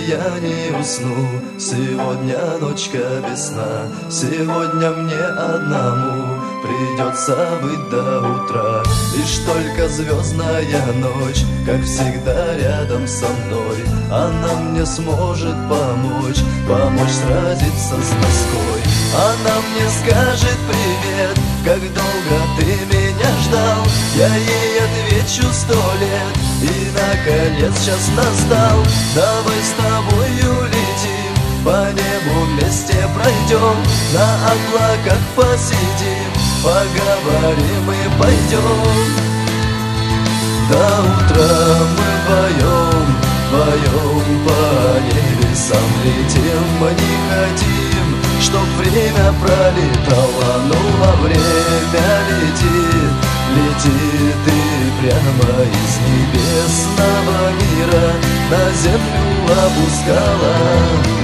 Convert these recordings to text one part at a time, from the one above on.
я не усну. Сегодня ночка без сна, сегодня мне одному придется быть до утра. Лишь только звездная ночь, как всегда рядом со мной, она мне сможет помочь сразиться с тоской. Она мне скажет привет, как долго ты меня ждал. Я ей отвечу 100 лет, и наконец час настал. Давай с тобою летим, по небу вместе пройдем, на облаках посидим, поговорим и пойдем. До утра мы вдвоем по небесам летим. Мы не хотим, чтоб время пролетало, но во время летит и прямо из небесного мира на землю опускала.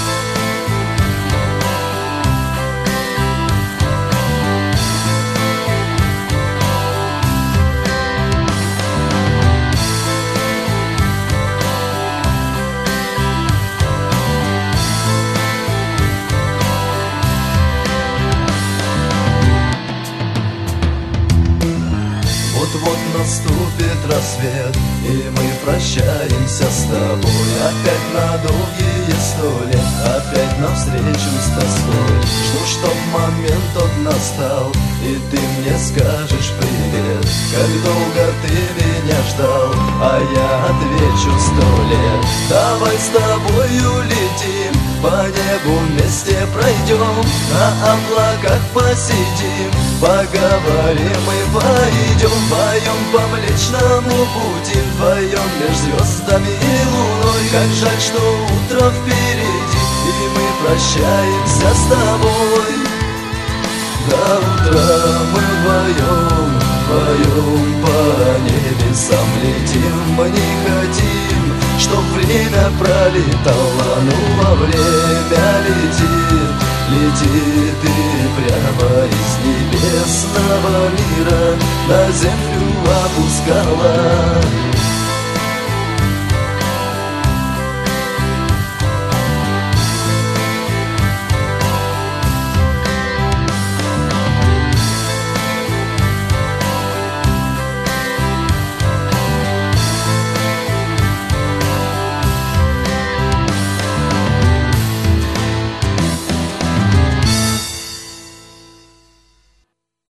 Вот-вот наступит рассвет, и мы прощаемся с тобой. Опять на долгие 100 лет, опять навстречу с тоской. Жду, чтоб момент тот настал, и ты мне скажешь привет. Как долго ты меня ждал, а я отвечу 100 лет. Давай с тобою летим, по небу вместе пройдем, на облаках посидим, поговорим и пойдем. Вдвоем по Млечному пути, вдвоем меж звездами и луной. Как жаль, что утро впереди, и мы прощаемся с тобой. До утра мы вдвоем по небесам летим. Мы не хотим, чтоб время пролетало, но во время летит и прямо из небесного мира на землю опускала.